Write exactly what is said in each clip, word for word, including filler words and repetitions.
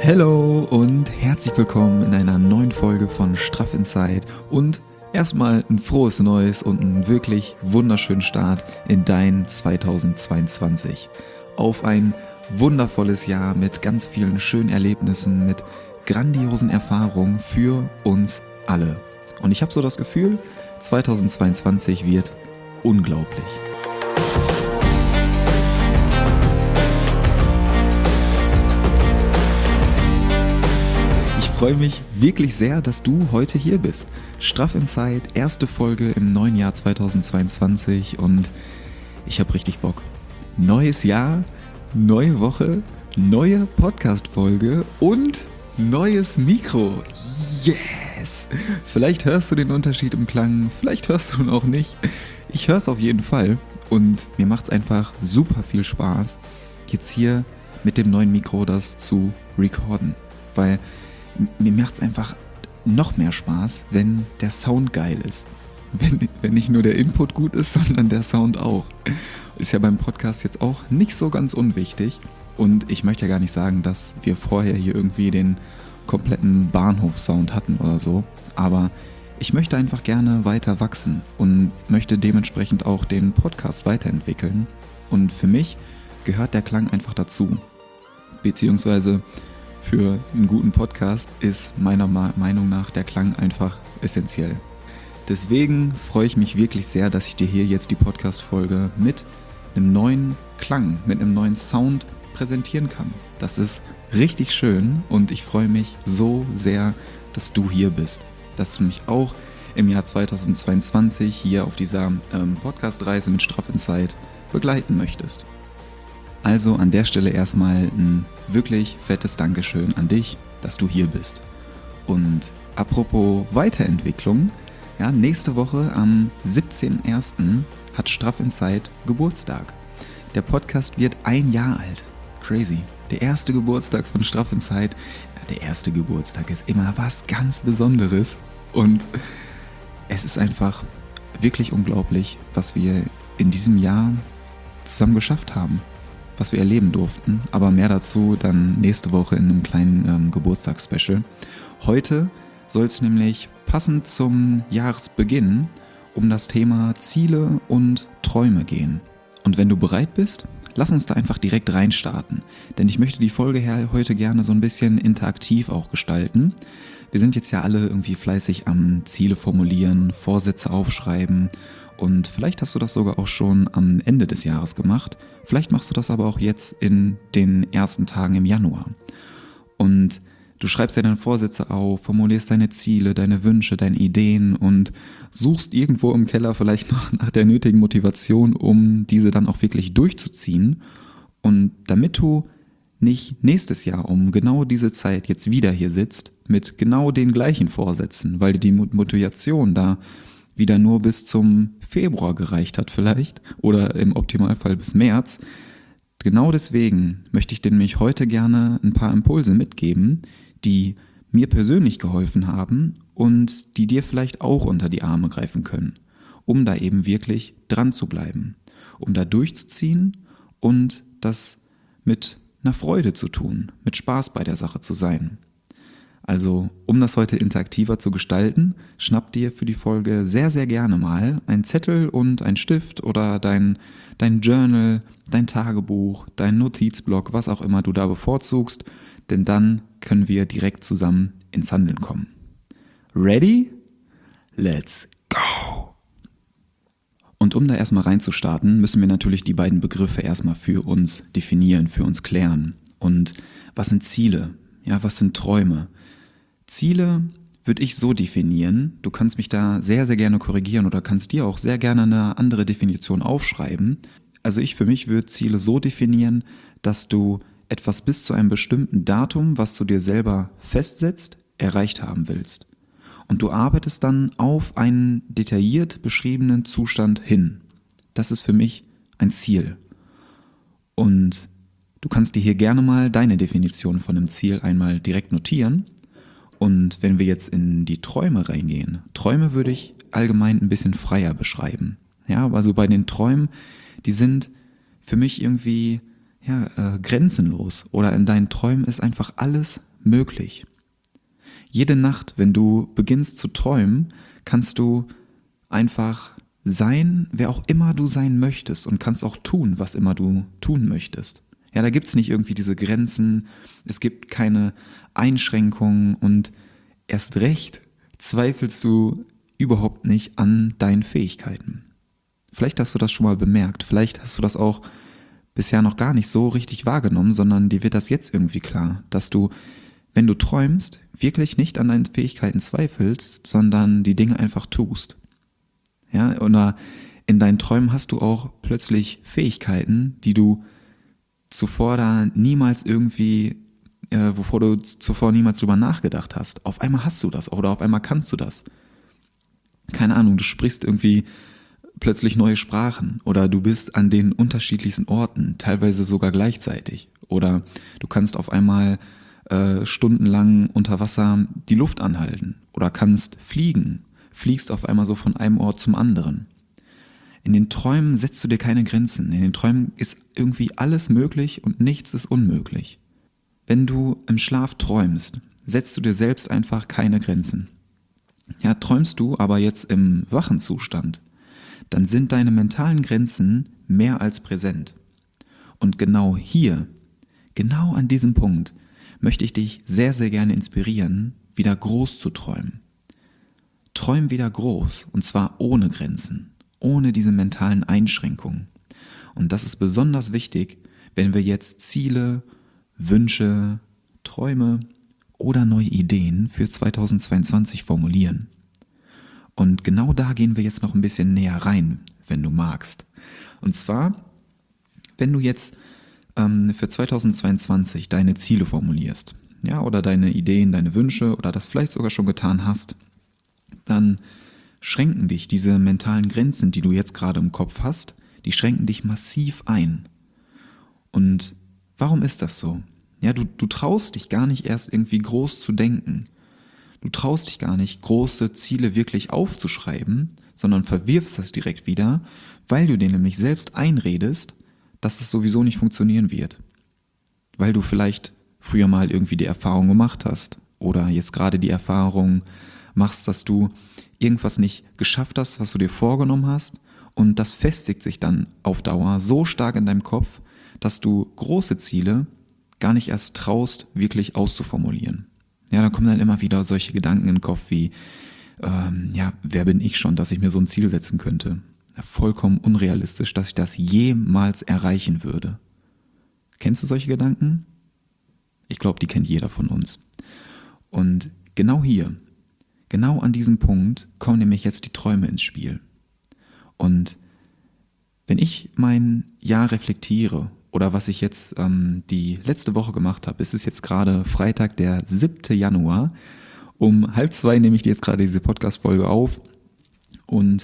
Hello und herzlich willkommen in einer neuen Folge von Straff Inside und erstmal ein frohes Neues und einen wirklich wunderschönen Start in dein zweitausendzweiundzwanzig. Auf ein wundervolles Jahr mit ganz vielen schönen Erlebnissen, mit grandiosen Erfahrungen für uns alle. Und ich habe so das Gefühl, zweitausendzweiundzwanzig wird unglaublich. Ich freue mich wirklich sehr, dass du heute hier bist. Straff Inside, erste Folge im neuen Jahr zweitausendzweiundzwanzig und ich habe richtig Bock. Neues Jahr, neue Woche, neue Podcast-Folge und neues Mikro. Yes! Vielleicht hörst du den Unterschied im Klang, vielleicht hörst du ihn auch nicht. Ich höre es auf jeden Fall und mir macht es einfach super viel Spaß, jetzt hier mit dem neuen Mikro das zu recorden, weil mir macht es einfach noch mehr Spaß, wenn der Sound geil ist. Wenn, wenn nicht nur der Input gut ist, sondern der Sound auch. Ist ja beim Podcast jetzt auch nicht so ganz unwichtig. Und ich möchte ja gar nicht sagen, dass wir vorher hier irgendwie den kompletten Bahnhofssound hatten oder so. Aber ich möchte einfach gerne weiter wachsen und möchte dementsprechend auch den Podcast weiterentwickeln. Und für mich gehört der Klang einfach dazu. Beziehungsweise für einen guten Podcast ist meiner Meinung nach der Klang einfach essentiell. Deswegen freue ich mich wirklich sehr, dass ich dir hier jetzt die Podcast-Folge mit einem neuen Klang, mit einem neuen Sound präsentieren kann. Das ist richtig schön und ich freue mich so sehr, dass du hier bist. Dass du mich auch im Jahr zweitausendzweiundzwanzig hier auf dieser ähm, Podcast-Reise mit Straff Inside begleiten möchtest. Also an der Stelle erstmal ein wirklich fettes Dankeschön an dich, dass du hier bist. Und apropos Weiterentwicklung, ja, nächste Woche am siebzehnten ersten hat Straff Inside Geburtstag. Der Podcast wird ein Jahr alt. Crazy. Der erste Geburtstag von Straff Inside. Ja, der erste Geburtstag ist immer was ganz Besonderes. Und es ist einfach wirklich unglaublich, was wir in diesem Jahr zusammen geschafft haben. Was wir erleben durften, aber mehr dazu dann nächste Woche in einem kleinen ähm, Geburtstagsspecial. Heute soll es nämlich passend zum Jahresbeginn um das Thema Ziele und Träume gehen. Und wenn du bereit bist, lass uns da einfach direkt reinstarten, denn ich möchte die Folge her heute gerne so ein bisschen interaktiv auch gestalten. Wir sind jetzt ja alle irgendwie fleißig am Ziele formulieren, Vorsätze aufschreiben. Und vielleicht hast du das sogar auch schon am Ende des Jahres gemacht. Vielleicht machst du das aber auch jetzt in den ersten Tagen im Januar. Und du schreibst ja deine Vorsätze auf, formulierst deine Ziele, deine Wünsche, deine Ideen und suchst irgendwo im Keller vielleicht noch nach der nötigen Motivation, um diese dann auch wirklich durchzuziehen. Und damit du nicht nächstes Jahr um genau diese Zeit jetzt wieder hier sitzt, mit genau den gleichen Vorsätzen, weil dir die Motivation da wieder nur bis zum Februar gereicht hat vielleicht oder im Optimalfall bis März. Genau deswegen möchte ich dir nämlich heute gerne ein paar Impulse mitgeben, die mir persönlich geholfen haben und die dir vielleicht auch unter die Arme greifen können, um da eben wirklich dran zu bleiben, um da durchzuziehen und das mit einer Freude zu tun, mit Spaß bei der Sache zu sein. Also, um das heute interaktiver zu gestalten, schnapp dir für die Folge sehr, sehr gerne mal einen Zettel und einen Stift oder dein, dein Journal, dein Tagebuch, dein Notizblock, was auch immer du da bevorzugst, denn dann können wir direkt zusammen ins Handeln kommen. Ready? Let's go! Und um da erstmal reinzustarten, müssen wir natürlich die beiden Begriffe erstmal für uns definieren, für uns klären. Und was sind Ziele? Ja, was sind Träume? Ziele würde ich so definieren, du kannst mich da sehr, sehr gerne korrigieren oder kannst dir auch sehr gerne eine andere Definition aufschreiben. Also ich für mich würde Ziele so definieren, dass du etwas bis zu einem bestimmten Datum, was du dir selber festsetzt, erreicht haben willst. Und du arbeitest dann auf einen detailliert beschriebenen Zustand hin. Das ist für mich ein Ziel. Und du kannst dir hier gerne mal deine Definition von einem Ziel einmal direkt notieren. Und wenn wir jetzt in die Träume reingehen, Träume würde ich allgemein ein bisschen freier beschreiben. Ja, also bei den Träumen, die sind für mich irgendwie ja, äh, grenzenlos. Oder in deinen Träumen ist einfach alles möglich. Jede Nacht, wenn du beginnst zu träumen, kannst du einfach sein, wer auch immer du sein möchtest und kannst auch tun, was immer du tun möchtest. Ja, da gibt es nicht irgendwie diese Grenzen, es gibt keine Einschränkungen und erst recht zweifelst du überhaupt nicht an deinen Fähigkeiten. Vielleicht hast du das schon mal bemerkt, vielleicht hast du das auch bisher noch gar nicht so richtig wahrgenommen, sondern dir wird das jetzt irgendwie klar, dass du, wenn du träumst, wirklich nicht an deinen Fähigkeiten zweifelst, sondern die Dinge einfach tust. Ja, oder in deinen Träumen hast du auch plötzlich Fähigkeiten, die du zuvor da niemals irgendwie, äh, wovor du zuvor niemals drüber nachgedacht hast. Auf einmal hast du das oder auf einmal kannst du das. Keine Ahnung, du sprichst irgendwie plötzlich neue Sprachen oder du bist an den unterschiedlichsten Orten, teilweise sogar gleichzeitig. Oder du kannst auf einmal äh, stundenlang unter Wasser die Luft anhalten oder kannst fliegen. Fliegst auf einmal so von einem Ort zum anderen. In den Träumen setzt du dir keine Grenzen. In den Träumen ist irgendwie alles möglich und nichts ist unmöglich. Wenn du im Schlaf träumst, setzt du dir selbst einfach keine Grenzen. Ja, träumst du aber jetzt im wachen Zustand, dann sind deine mentalen Grenzen mehr als präsent. Und genau hier, genau an diesem Punkt, möchte ich dich sehr, sehr gerne inspirieren, wieder groß zu träumen. Träum wieder groß, und zwar ohne Grenzen, ohne diese mentalen Einschränkungen. Und das ist besonders wichtig, wenn wir jetzt Ziele, Wünsche, Träume oder neue Ideen für zweitausendzweiundzwanzig formulieren. Und genau da gehen wir jetzt noch ein bisschen näher rein, wenn du magst. Und zwar, wenn du jetzt ähm, für zweitausendzweiundzwanzig deine Ziele formulierst, ja, oder deine Ideen, deine Wünsche oder das vielleicht sogar schon getan hast, dann schränken dich diese mentalen Grenzen, die du jetzt gerade im Kopf hast, die schränken dich massiv ein. Und warum ist das so? Ja, du, du traust dich gar nicht erst irgendwie groß zu denken. Du traust dich gar nicht, große Ziele wirklich aufzuschreiben, sondern verwirfst das direkt wieder, weil du dir nämlich selbst einredest, dass es sowieso nicht funktionieren wird. Weil du vielleicht früher mal irgendwie die Erfahrung gemacht hast oder jetzt gerade die Erfahrung machst, dass du irgendwas nicht geschafft hast, was du dir vorgenommen hast, und das festigt sich dann auf Dauer so stark in deinem Kopf, dass du große Ziele gar nicht erst traust, wirklich auszuformulieren. Ja, dann kommen dann immer wieder solche Gedanken in den Kopf wie, ähm, ja, wer bin ich schon, dass ich mir so ein Ziel setzen könnte? Ja, vollkommen unrealistisch, dass ich das jemals erreichen würde. Kennst du solche Gedanken? Ich glaube, die kennt jeder von uns. Und genau hier, genau an diesem Punkt kommen nämlich jetzt die Träume ins Spiel. Und wenn ich mein Jahr reflektiere oder was ich jetzt ähm, die letzte Woche gemacht habe, es ist jetzt gerade Freitag, der siebte Januar, um halb zwei nehme ich jetzt gerade diese Podcast-Folge auf, und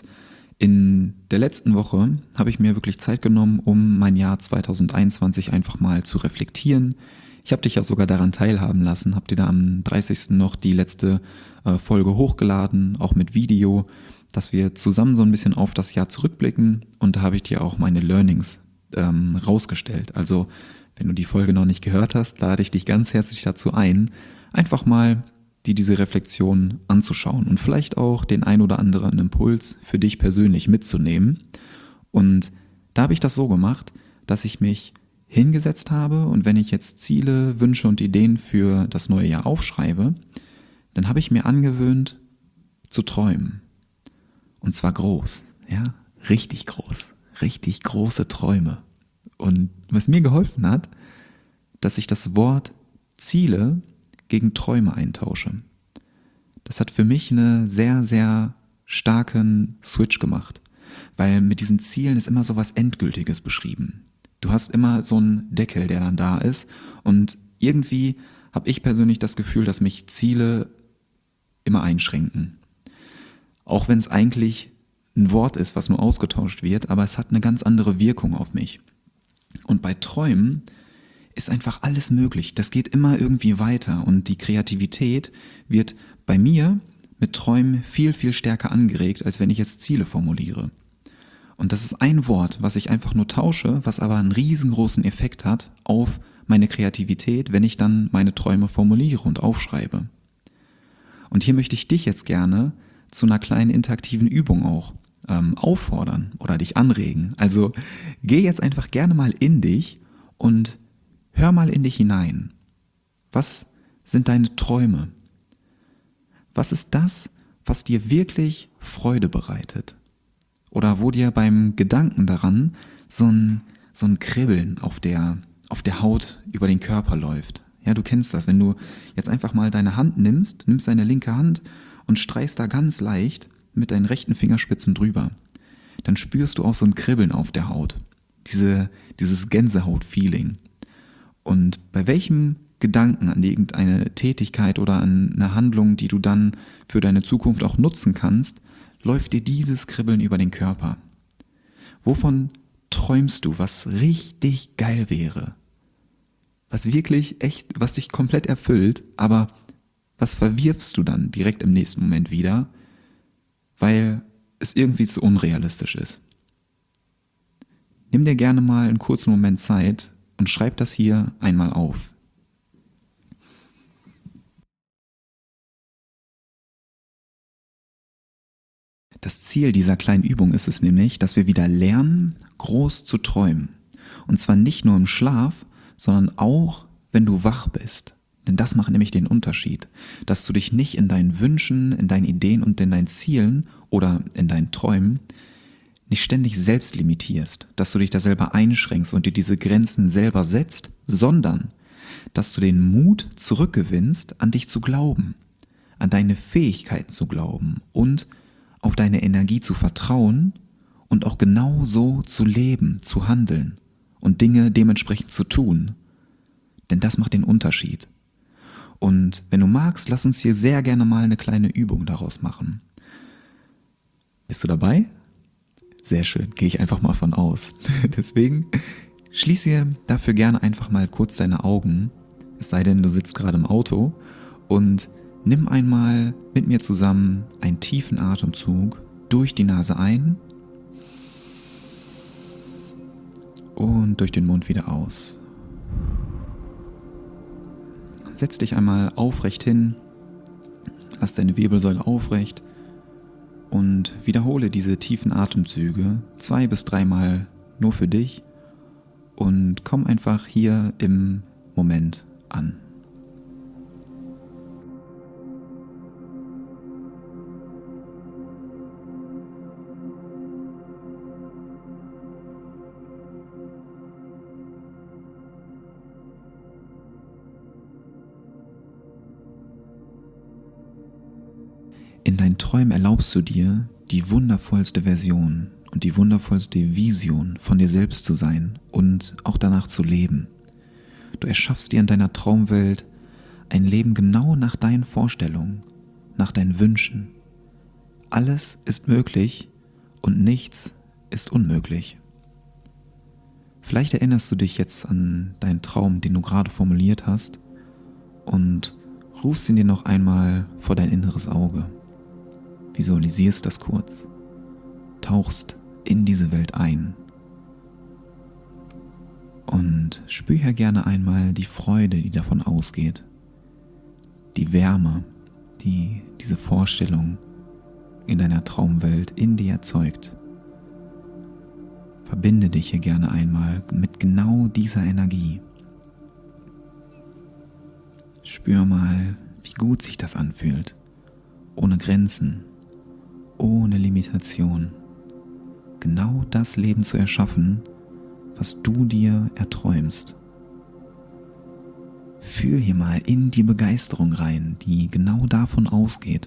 in der letzten Woche habe ich mir wirklich Zeit genommen, um mein Jahr zweitausendeinundzwanzig einfach mal zu reflektieren. Ich habe dich ja sogar daran teilhaben lassen, habe dir da am dreißigsten noch die letzte äh, Folge hochgeladen, auch mit Video, dass wir zusammen so ein bisschen auf das Jahr zurückblicken, und da habe ich dir auch meine Learnings ähm, rausgestellt. Also wenn du die Folge noch nicht gehört hast, lade ich dich ganz herzlich dazu ein, einfach mal dir diese Reflexion anzuschauen und vielleicht auch den ein oder anderen Impuls für dich persönlich mitzunehmen. Und da habe ich das so gemacht, dass ich mich hingesetzt habe, und wenn ich jetzt Ziele, Wünsche und Ideen für das neue Jahr aufschreibe, dann habe ich mir angewöhnt zu träumen. Und zwar groß, ja, richtig groß, richtig große Träume. Und was mir geholfen hat, dass ich das Wort Ziele gegen Träume eintausche. Das hat für mich einen sehr, sehr starken Switch gemacht, weil mit diesen Zielen ist immer so was Endgültiges beschrieben. Du hast immer so einen Deckel, der dann da ist, und irgendwie habe ich persönlich das Gefühl, dass mich Ziele immer einschränken. Auch wenn es eigentlich ein Wort ist, was nur ausgetauscht wird, aber es hat eine ganz andere Wirkung auf mich. Und bei Träumen ist einfach alles möglich. Das geht immer irgendwie weiter, und die Kreativität wird bei mir mit Träumen viel, viel stärker angeregt, als wenn ich jetzt Ziele formuliere. Und das ist ein Wort, was ich einfach nur tausche, was aber einen riesengroßen Effekt hat auf meine Kreativität, wenn ich dann meine Träume formuliere und aufschreibe. Und hier möchte ich dich jetzt gerne zu einer kleinen interaktiven Übung auch ähm, auffordern oder dich anregen. Also geh jetzt einfach gerne mal in dich und hör mal in dich hinein. Was sind deine Träume? Was ist das, was dir wirklich Freude bereitet? Oder wo dir beim Gedanken daran so ein, so ein Kribbeln auf der, auf der Haut über den Körper läuft. Ja, du kennst das, wenn du jetzt einfach mal deine Hand nimmst, nimmst deine linke Hand und streichst da ganz leicht mit deinen rechten Fingerspitzen drüber. Dann spürst du auch so ein Kribbeln auf der Haut. Diese, dieses Gänsehaut-Feeling. Und bei welchem Gedanken an irgendeine Tätigkeit oder an eine Handlung, die du dann für deine Zukunft auch nutzen kannst, läuft dir dieses Kribbeln über den Körper. Wovon träumst du, was richtig geil wäre? Was wirklich echt, was dich komplett erfüllt, aber was verwirfst du dann direkt im nächsten Moment wieder, weil es irgendwie zu unrealistisch ist? Nimm dir gerne mal einen kurzen Moment Zeit und schreib das hier einmal auf. Das Ziel dieser kleinen Übung ist es nämlich, dass wir wieder lernen, groß zu träumen. Und zwar nicht nur im Schlaf, sondern auch, wenn du wach bist. Denn das macht nämlich den Unterschied, dass du dich nicht in deinen Wünschen, in deinen Ideen und in deinen Zielen oder in deinen Träumen nicht ständig selbst limitierst, dass du dich da selber einschränkst und dir diese Grenzen selber setzt, sondern dass du den Mut zurückgewinnst, an dich zu glauben, an deine Fähigkeiten zu glauben und auf deine Energie zu vertrauen und auch genau so zu leben, zu handeln und Dinge dementsprechend zu tun. Denn das macht den Unterschied. Und wenn du magst, lass uns hier sehr gerne mal eine kleine Übung daraus machen. Bist du dabei? Sehr schön, gehe ich einfach mal von aus. Deswegen schließe dafür gerne einfach mal kurz deine Augen, es sei denn, du sitzt gerade im Auto, und nimm einmal mit mir zusammen einen tiefen Atemzug durch die Nase ein und durch den Mund wieder aus. Setz dich einmal aufrecht hin, lass deine Wirbelsäule aufrecht und wiederhole diese tiefen Atemzüge zwei bis dreimal nur für dich und komm einfach hier im Moment an. In deinen Träumen erlaubst du dir, die wundervollste Version und die wundervollste Vision von dir selbst zu sein und auch danach zu leben. Du erschaffst dir in deiner Traumwelt ein Leben genau nach deinen Vorstellungen, nach deinen Wünschen. Alles ist möglich und nichts ist unmöglich. Vielleicht erinnerst du dich jetzt an deinen Traum, den du gerade formuliert hast, und rufst ihn dir noch einmal vor dein inneres Auge. Visualisierst das kurz, tauchst in diese Welt ein und spür hier gerne einmal die Freude, die davon ausgeht, die Wärme, die diese Vorstellung in deiner Traumwelt in dir erzeugt. Verbinde dich hier gerne einmal mit genau dieser Energie. Spür mal, wie gut sich das anfühlt, ohne Grenzen, ohne Limitation, genau das Leben zu erschaffen, was du dir erträumst. Fühl hier mal in die Begeisterung rein, die genau davon ausgeht.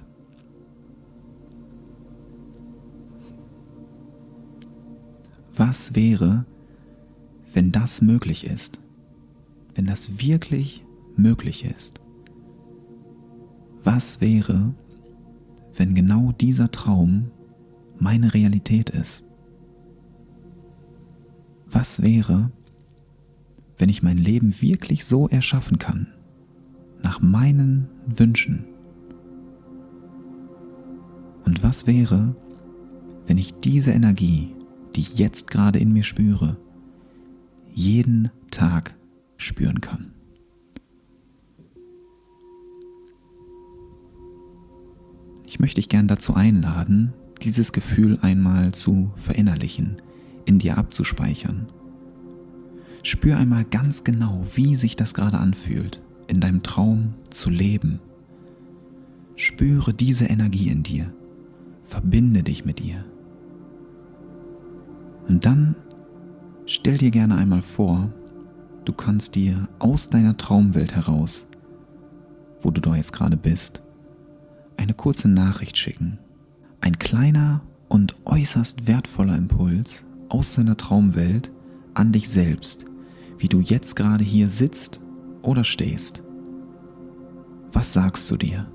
Was wäre, wenn das möglich ist? Wenn das wirklich möglich ist? Was wäre, wenn genau dieser Traum meine Realität ist? Was wäre, wenn ich mein Leben wirklich so erschaffen kann, nach meinen Wünschen? Und was wäre, wenn ich diese Energie, die ich jetzt gerade in mir spüre, jeden Tag spüren kann. Ich möchte dich gern dazu einladen, dieses Gefühl einmal zu verinnerlichen, in dir abzuspeichern. Spür einmal ganz genau, wie sich das gerade anfühlt, in deinem Traum zu leben. Spüre diese Energie in dir, verbinde dich mit ihr. Und dann stell dir gerne einmal vor, du kannst dir aus deiner Traumwelt heraus, wo du da jetzt gerade bist, eine kurze Nachricht schicken. Ein kleiner und äußerst wertvoller Impuls aus deiner Traumwelt an dich selbst, wie du jetzt gerade hier sitzt oder stehst. Was sagst du dir?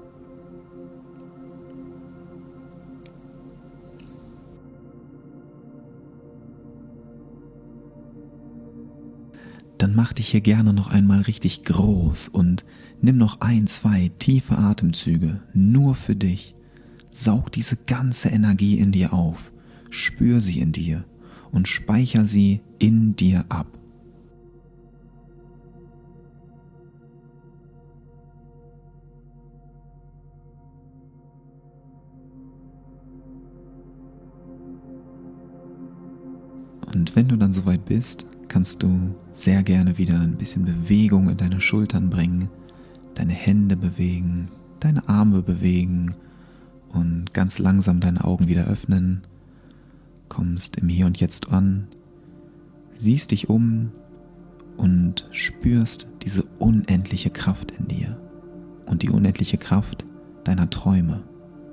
Dann mach dich hier gerne noch einmal richtig groß und nimm noch ein, zwei tiefe Atemzüge nur für dich. Saug diese ganze Energie in dir auf, spür sie in dir und speicher sie in dir ab. Und wenn du dann soweit bist, kannst du sehr gerne wieder ein bisschen Bewegung in deine Schultern bringen, deine Hände bewegen, deine Arme bewegen und ganz langsam deine Augen wieder öffnen. Kommst im Hier und Jetzt an, siehst dich um und spürst diese unendliche Kraft in dir und die unendliche Kraft deiner Träume.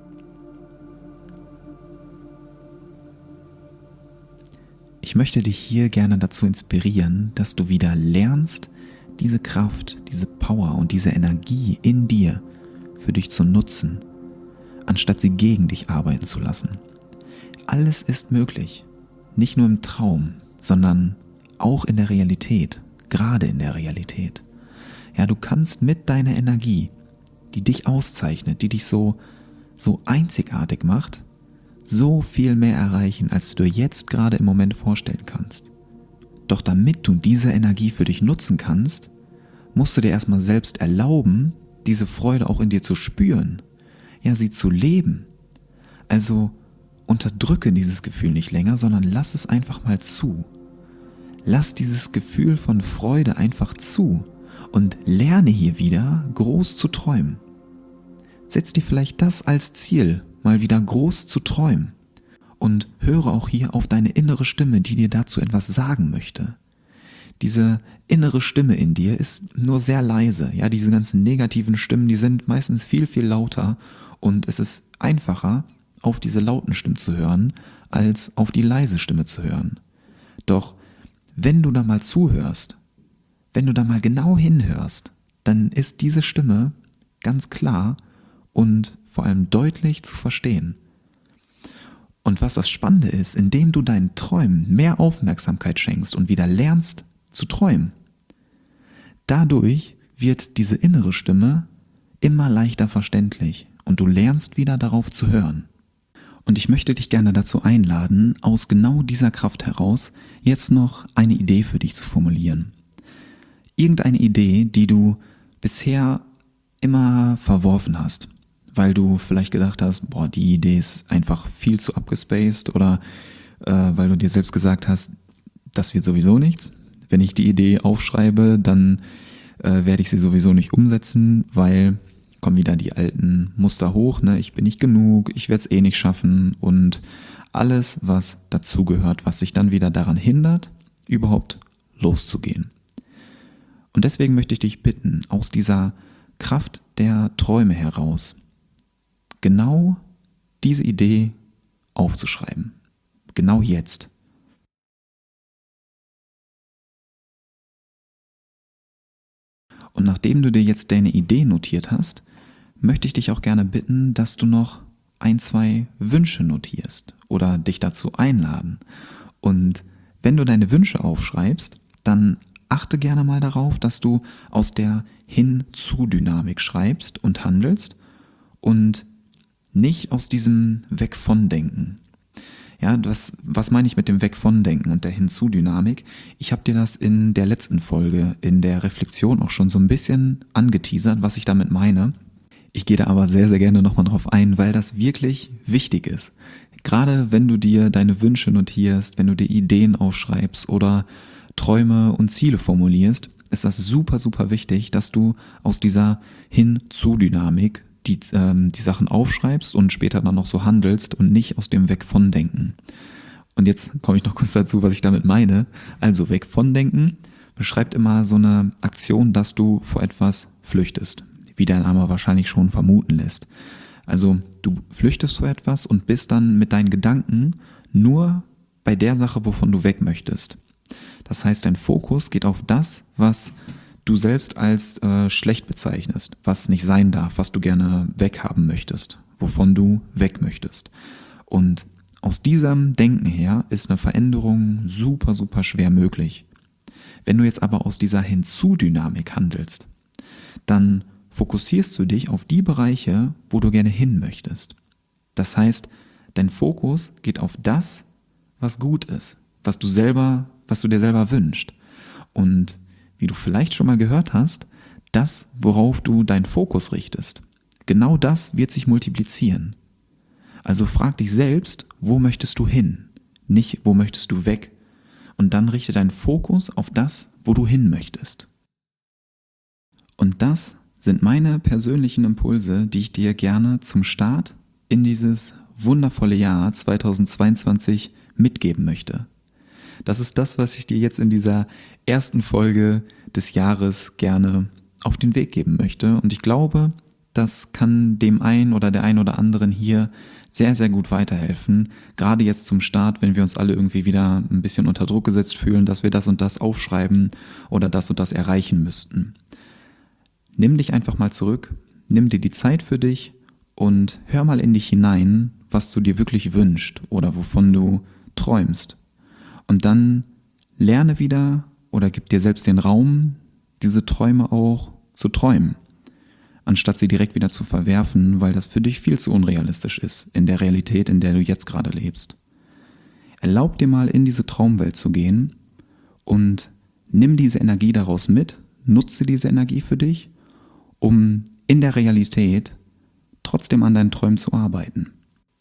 Ich möchte dich hier gerne dazu inspirieren, dass du wieder lernst, diese Kraft, diese Power und diese Energie in dir für dich zu nutzen, anstatt sie gegen dich arbeiten zu lassen. Alles ist möglich, nicht nur im Traum, sondern auch in der Realität, gerade in der Realität. Ja, du kannst mit deiner Energie, die dich auszeichnet, die dich so, so einzigartig macht, so viel mehr erreichen, als du dir jetzt gerade im Moment vorstellen kannst. Doch damit du diese Energie für dich nutzen kannst, musst du dir erstmal selbst erlauben, diese Freude auch in dir zu spüren, ja, sie zu leben. Also unterdrücke dieses Gefühl nicht länger, sondern lass es einfach mal zu. Lass dieses Gefühl von Freude einfach zu und lerne hier wieder groß zu träumen. Setz dir vielleicht das als Ziel, mal wieder groß zu träumen und höre auch hier auf deine innere Stimme, die dir dazu etwas sagen möchte. Diese innere Stimme in dir ist nur sehr leise, ja, diese ganzen negativen Stimmen, die sind meistens viel, viel lauter und es ist einfacher, auf diese lauten Stimmen zu hören, als auf die leise Stimme zu hören. Doch wenn du da mal zuhörst, wenn du da mal genau hinhörst, dann ist diese Stimme ganz klar und vor allem deutlich zu verstehen. Und was das Spannende ist, indem du deinen Träumen mehr Aufmerksamkeit schenkst und wieder lernst zu träumen, dadurch wird diese innere Stimme immer leichter verständlich und du lernst wieder darauf zu hören. Und ich möchte dich gerne dazu einladen, aus genau dieser Kraft heraus jetzt noch eine Idee für dich zu formulieren. Irgendeine Idee, die du bisher immer verworfen hast, weil du vielleicht gedacht hast, boah, die Idee ist einfach viel zu abgespaced oder äh, weil du dir selbst gesagt hast, das wird sowieso nichts. Wenn ich die Idee aufschreibe, dann äh, werde ich sie sowieso nicht umsetzen, weil kommen wieder die alten Muster hoch, ne? Ich bin nicht genug, ich werde es eh nicht schaffen und alles, was dazugehört, was sich dann wieder daran hindert, überhaupt loszugehen. Und deswegen möchte ich dich bitten, aus dieser Kraft der Träume heraus, genau diese Idee aufzuschreiben. Genau jetzt. Und nachdem du dir jetzt deine Idee notiert hast, möchte ich dich auch gerne bitten, dass du noch ein, zwei Wünsche notierst oder dich dazu einladen. Und wenn du deine Wünsche aufschreibst, dann achte gerne mal darauf, dass du aus der Hin-zu-Dynamik schreibst und handelst und nicht aus diesem Weg-von-Denken. Ja, das, was meine ich mit dem Weg von Denken und der Hinzu-Dynamik? Ich habe dir das in der letzten Folge, in der Reflexion auch schon so ein bisschen angeteasert, was ich damit meine. Ich gehe da aber sehr, sehr gerne nochmal drauf ein, weil das wirklich wichtig ist. Gerade wenn du dir deine Wünsche notierst, wenn du dir Ideen aufschreibst oder Träume und Ziele formulierst, ist das super, super wichtig, dass du aus dieser Hin-zu-Dynamik die, ähm, die Sachen aufschreibst und später dann noch so handelst und nicht aus dem Weg von Denken. Und jetzt komme ich noch kurz dazu, was ich damit meine. Also Weg von Denken beschreibt immer so eine Aktion, dass du vor etwas flüchtest, wie dein Name wahrscheinlich schon vermuten lässt. Also du flüchtest vor etwas und bist dann mit deinen Gedanken nur bei der Sache, wovon du weg möchtest. Das heißt, dein Fokus geht auf das, was du selbst als äh, schlecht bezeichnest, was nicht sein darf, was du gerne weghaben möchtest, wovon du weg möchtest. Und aus diesem Denken her ist eine Veränderung super, super schwer möglich. Wenn du jetzt aber aus dieser Hinzu-Dynamik handelst, dann fokussierst du dich auf die Bereiche, wo du gerne hin möchtest. Das heißt, dein Fokus geht auf das, was gut ist, was du selber, was du dir selber wünschst. Und wie du vielleicht schon mal gehört hast, das, worauf du deinen Fokus richtest, genau das wird sich multiplizieren. Also frag dich selbst, wo möchtest du hin? Nicht, wo möchtest du weg? Und dann richte deinen Fokus auf das, wo du hin möchtest. Und das sind meine persönlichen Impulse, die ich dir gerne zum Start in dieses wundervolle Jahr zweitausendzweiundzwanzig mitgeben möchte. Das ist das, was ich dir jetzt in dieser ersten Folge des Jahres gerne auf den Weg geben möchte. Und ich glaube, das kann dem einen oder der einen oder anderen hier sehr, sehr gut weiterhelfen. Gerade jetzt zum Start, wenn wir uns alle irgendwie wieder ein bisschen unter Druck gesetzt fühlen, dass wir das und das aufschreiben oder das und das erreichen müssten. Nimm dich einfach mal zurück, nimm dir die Zeit für dich und hör mal in dich hinein, was du dir wirklich wünschst oder wovon du träumst. Und dann lerne wieder oder gib dir selbst den Raum, diese Träume auch zu träumen, anstatt sie direkt wieder zu verwerfen, weil das für dich viel zu unrealistisch ist in der Realität, in der du jetzt gerade lebst. Erlaub dir mal in diese Traumwelt zu gehen und nimm diese Energie daraus mit, nutze diese Energie für dich, um in der Realität trotzdem an deinen Träumen zu arbeiten.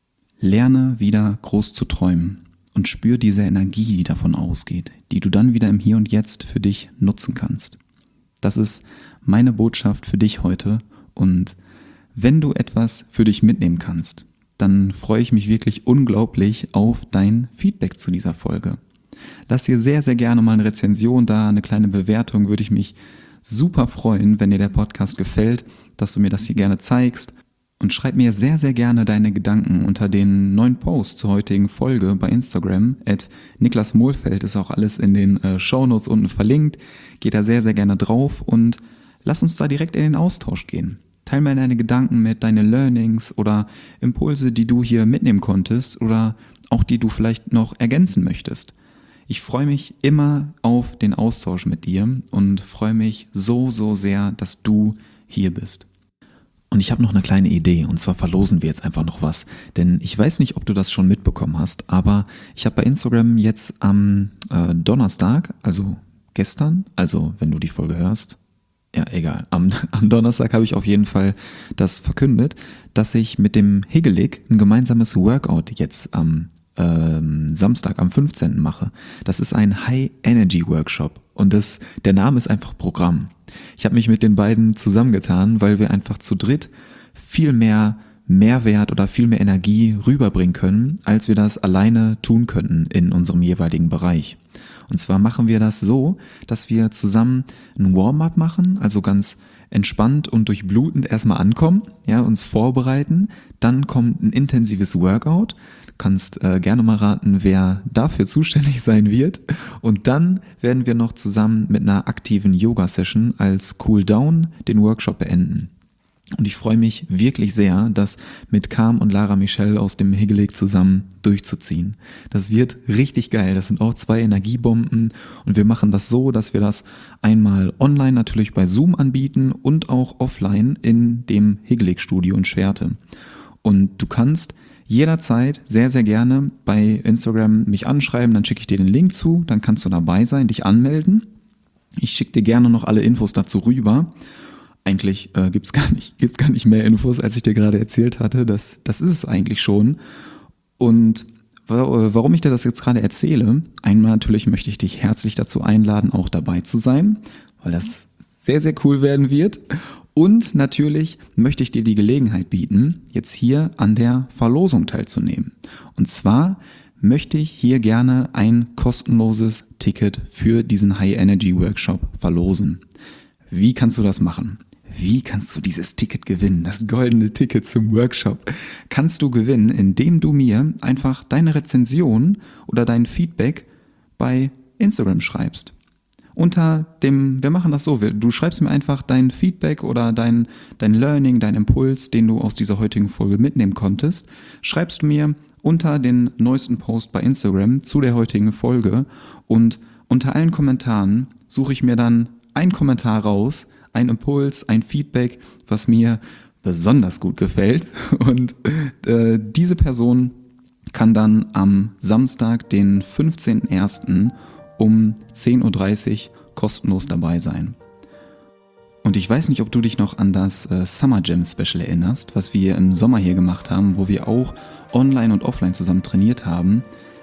Lerne wieder groß zu träumen. Und spür diese Energie, die davon ausgeht, die du dann wieder im Hier und Jetzt für dich nutzen kannst. Das ist meine Botschaft für dich heute und wenn du etwas für dich mitnehmen kannst, dann freue ich mich wirklich unglaublich auf dein Feedback zu dieser Folge. Lass dir sehr, sehr gerne mal eine Rezension da, eine kleine Bewertung, würde ich mich super freuen, wenn dir der Podcast gefällt, dass du mir das hier gerne zeigst. Und schreib mir sehr, sehr gerne deine Gedanken unter den neuen Post zur heutigen Folge bei Instagram. at Niklas Mohlfeld ist auch alles in den äh, Shownotes unten verlinkt. Geh da sehr, sehr gerne drauf und lass uns da direkt in den Austausch gehen. Teil mir deine Gedanken mit, deine Learnings oder Impulse, die du hier mitnehmen konntest oder auch die du vielleicht noch ergänzen möchtest. Ich freue mich immer auf den Austausch mit dir und freue mich so, so sehr, dass du hier bist. Und ich habe noch eine kleine Idee und zwar verlosen wir jetzt einfach noch was, denn ich weiß nicht, ob du das schon mitbekommen hast, aber ich habe bei Instagram jetzt am äh, Donnerstag, also gestern, also wenn du die Folge hörst, ja egal, am, am Donnerstag habe ich auf jeden Fall das verkündet, dass ich mit dem Higelig ein gemeinsames Workout jetzt am ähm, Samstag, am fünfzehnten mache. Das ist ein High-Energy-Workshop und das, der Name ist einfach Programm. Ich habe mich mit den beiden zusammengetan, weil wir einfach zu dritt viel mehr Mehrwert oder viel mehr Energie rüberbringen können, als wir das alleine tun könnten in unserem jeweiligen Bereich. Und zwar machen wir das so, dass wir zusammen ein Warm-up machen, also ganz entspannt und durchblutend erstmal ankommen, ja, uns vorbereiten, dann kommt ein intensives Workout. Du kannst äh, gerne mal raten, wer dafür zuständig sein wird. Und dann werden wir noch zusammen mit einer aktiven Yoga-Session als Cool-Down den Workshop beenden. Und ich freue mich wirklich sehr, das mit Carm und Lara Michelle aus dem Higelig zusammen durchzuziehen. Das wird richtig geil. Das sind auch zwei Energiebomben und wir machen das so, dass wir das einmal online natürlich bei Zoom anbieten und auch offline in dem Higelig-Studio in Schwerte. Und du kannst jederzeit sehr, sehr gerne bei Instagram mich anschreiben, dann schicke ich dir den Link zu, dann kannst du dabei sein, dich anmelden. Ich schicke dir gerne noch alle Infos dazu rüber. Eigentlich äh, gibt es gar nicht, gibt's gar nicht mehr Infos, als ich dir gerade erzählt hatte. Das, das ist es eigentlich schon. Und warum ich dir das jetzt gerade erzähle, einmal natürlich möchte ich dich herzlich dazu einladen, auch dabei zu sein, weil das sehr, sehr cool werden wird. Und natürlich möchte ich dir die Gelegenheit bieten, jetzt hier an der Verlosung teilzunehmen. Und zwar möchte ich hier gerne ein kostenloses Ticket für diesen High Energy Workshop verlosen. Wie kannst du das machen? Wie kannst du dieses Ticket gewinnen? Das goldene Ticket zum Workshop kannst du gewinnen, indem du mir einfach deine Rezension oder dein Feedback bei Instagram schreibst. Unter dem, wir machen das so, du schreibst mir einfach dein Feedback oder dein, dein Learning, dein Impuls, den du aus dieser heutigen Folge mitnehmen konntest, schreibst du mir unter den neuesten Post bei Instagram zu der heutigen Folge und unter allen Kommentaren suche ich mir dann einen Kommentar raus, ein Impuls, ein Feedback, was mir besonders gut gefällt. Und äh, diese Person kann dann am Samstag, den fünfzehnten ersten um zehn Uhr dreißig kostenlos dabei sein. Und ich weiß nicht, ob du dich noch an das äh, Summer Jam Special erinnerst, was wir im Sommer hier gemacht haben, wo wir auch online und offline zusammen trainiert haben.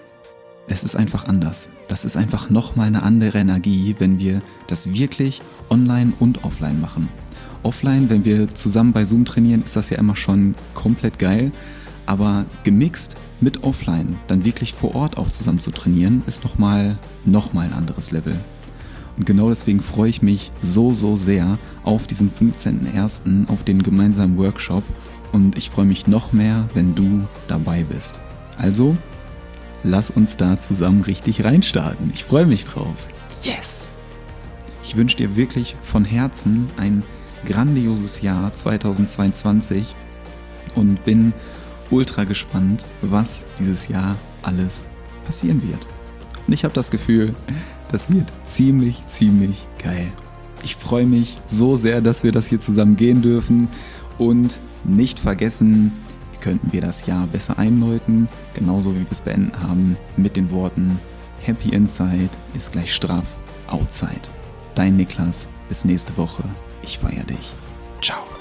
Es ist einfach anders. Das ist einfach nochmal eine andere Energie, wenn wir das wirklich online und offline machen. Offline, wenn wir zusammen bei Zoom trainieren, ist das ja immer schon komplett geil. Aber gemixt mit offline, dann wirklich vor Ort auch zusammen zu trainieren, ist nochmal noch mal ein anderes Level. Und genau deswegen freue ich mich so, so sehr auf diesen fünfzehnten ersten auf den gemeinsamen Workshop. Und ich freue mich noch mehr, wenn du dabei bist. Also, lass uns da zusammen richtig reinstarten. Ich freue mich drauf. Yes! Ich wünsche dir wirklich von Herzen ein grandioses Jahr zweitausendzweiundzwanzig und bin ultra gespannt, was dieses Jahr alles passieren wird. Und ich habe das Gefühl, das wird ziemlich, ziemlich geil. Ich freue mich so sehr, dass wir das hier zusammen gehen dürfen und nicht vergessen, wie könnten wir das Jahr besser einläuten, genauso wie wir es beenden haben, mit den Worten Happy Inside ist gleich straff Outside. Dein Niklas, bis nächste Woche. Ich feiere dich. Ciao.